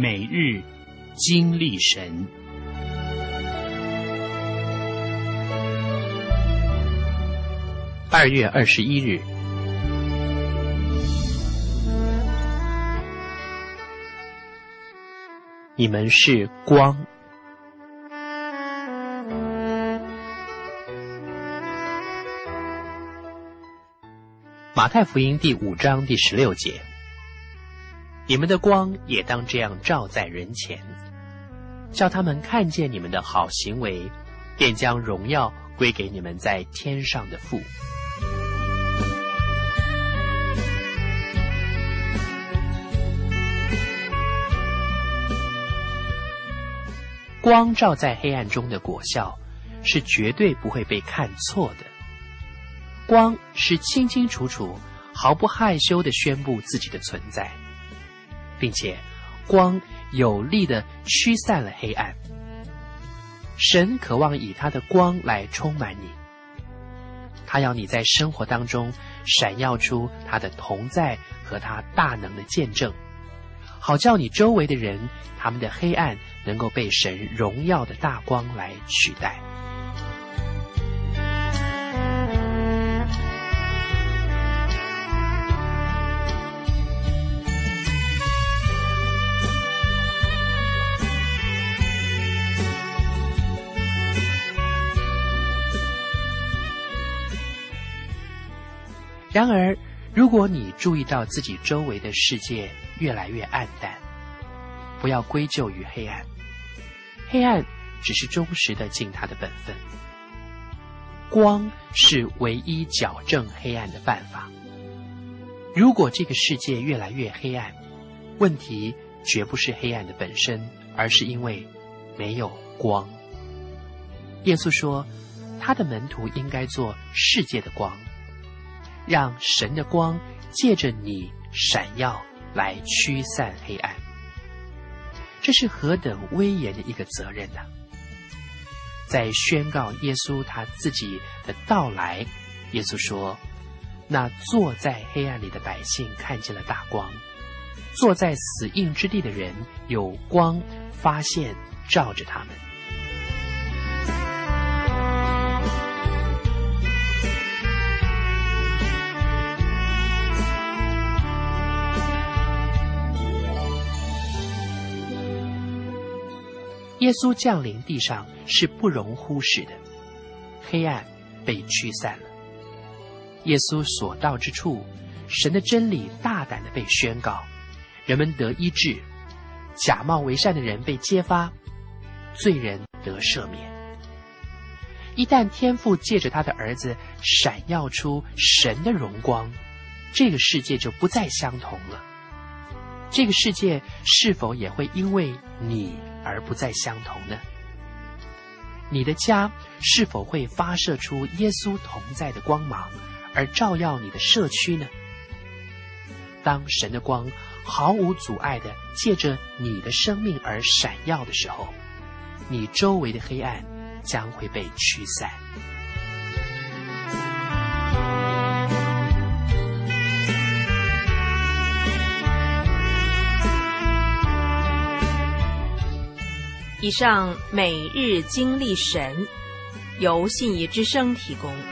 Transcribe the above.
每日经历神。2月21日，你们是光。马太福音第5章第16节，你们的光也当这样照在人前，叫他们看见你们的好行为，便将荣耀归给你们在天上的父。光照在黑暗中的果效，是绝对不会被看错的。光是清清楚楚、毫不害羞地宣布自己的存在，并且光有力地驱散了黑暗。神渴望以他的光来充满你，他要你在生活当中闪耀出他的同在和他大能的见证，好叫你周围的人，他们的黑暗能够被神荣耀的大光来取代。然而，如果你注意到自己周围的世界越来越暗淡，不要归咎于黑暗，黑暗只是忠实地尽它的本分。光是唯一矫正黑暗的办法。如果这个世界越来越黑暗，问题绝不是黑暗的本身，而是因为没有光。耶稣说，他的门徒应该做世界的光，让神的光借着你闪耀，来驱散黑暗。这是何等威严的一个责任啊！在宣告耶稣他自己的到来，耶稣说，那坐在黑暗里的百姓看见了大光，坐在死荫之地的人有光发现照着他们。耶稣降临地上是不容忽视的，黑暗被驱散了。耶稣所到之处，神的真理大胆地被宣告，人们得医治，假冒为善的人被揭发，罪人得赦免。一旦天父借着他的儿子闪耀出神的荣光，这个世界就不再相同了。这个世界是否也会因为你而不再相同呢？你的家是否会发射出耶稣同在的光芒，而照耀你的社区呢？当神的光毫无阻碍地借着你的生命而闪耀的时候，你周围的黑暗将会被驱散。 以上每日经历神，由信义之声提供。